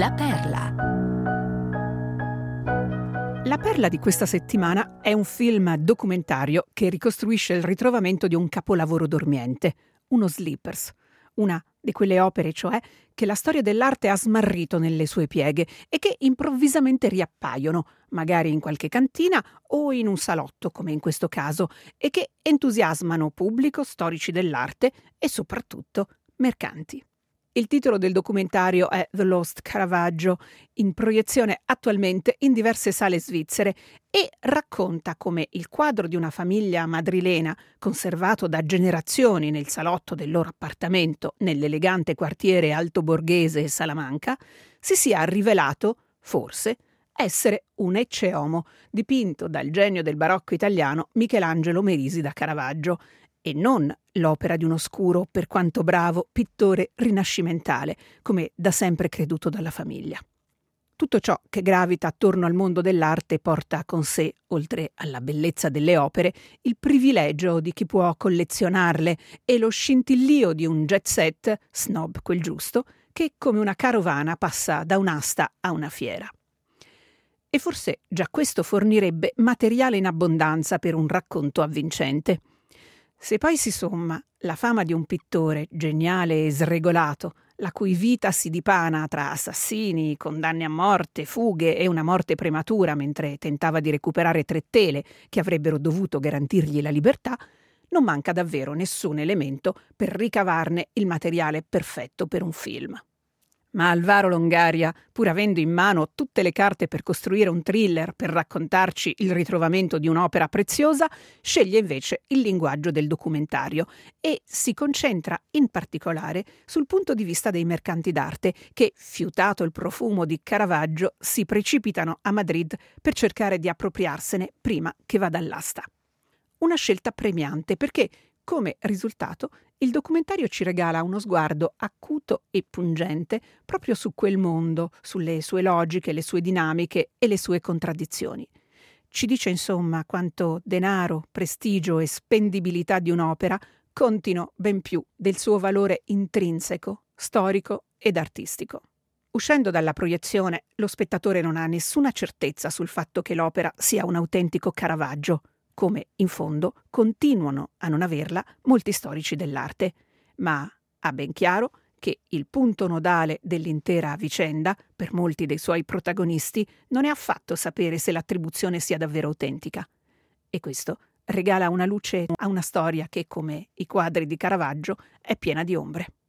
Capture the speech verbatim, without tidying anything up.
La Perla. La Perla di questa settimana è un film documentario che ricostruisce il ritrovamento di un capolavoro dormiente, uno Sleepers, una di quelle opere, cioè, che la storia dell'arte ha smarrito nelle sue pieghe e che improvvisamente riappaiono, magari in qualche cantina o in un salotto, come in questo caso, e che entusiasmano pubblico, storici dell'arte e soprattutto mercanti. Il titolo del documentario è The Lost Caravaggio, in proiezione attualmente in diverse sale svizzere, e racconta come il quadro di una famiglia madrilena, conservato da generazioni nel salotto del loro appartamento nell'elegante quartiere altoborghese Salamanca, si sia rivelato, forse, essere un ecce homo dipinto dal genio del barocco italiano Michelangelo Merisi da Caravaggio, e non l'opera di un oscuro, per quanto bravo, pittore rinascimentale, come da sempre creduto dalla famiglia. Tutto ciò che gravita attorno al mondo dell'arte porta con sé, oltre alla bellezza delle opere, il privilegio di chi può collezionarle e lo scintillio di un jet set, snob quel giusto, che come una carovana passa da un'asta a una fiera. E forse già questo fornirebbe materiale in abbondanza per un racconto avvincente. Se poi si somma la fama di un pittore geniale e sregolato, la cui vita si dipana tra assassini, condanne a morte, fughe e una morte prematura mentre tentava di recuperare tre tele che avrebbero dovuto garantirgli la libertà, non manca davvero nessun elemento per ricavarne il materiale perfetto per un film. Ma Alvaro Longaria, pur avendo in mano tutte le carte per costruire un thriller per raccontarci il ritrovamento di un'opera preziosa, sceglie invece il linguaggio del documentario e si concentra in particolare sul punto di vista dei mercanti d'arte che, fiutato il profumo di Caravaggio, si precipitano a Madrid per cercare di appropriarsene prima che vada all'asta. Una scelta premiante perché, come risultato, il documentario ci regala uno sguardo acuto e pungente proprio su quel mondo, sulle sue logiche, le sue dinamiche e le sue contraddizioni. Ci dice insomma quanto denaro, prestigio e spendibilità di un'opera contino ben più del suo valore intrinseco, storico ed artistico. Uscendo dalla proiezione, lo spettatore non ha nessuna certezza sul fatto che l'opera sia un autentico Caravaggio, come, in fondo, continuano a non averla molti storici dell'arte, ma ha ben chiaro che il punto nodale dell'intera vicenda, per molti dei suoi protagonisti, non è affatto sapere se l'attribuzione sia davvero autentica. E questo regala una luce a una storia che, come i quadri di Caravaggio, è piena di ombre.